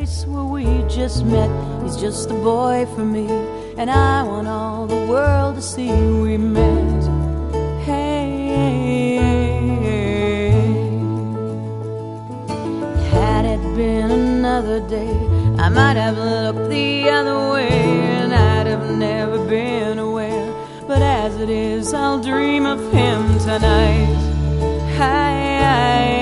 place where we just met. He's just a boy for me, and I want all the world to see we met. Hey, had it been another day, I might have looked the other way, and I'd have never been aware. But as it is, I'll dream of him tonight. Hi,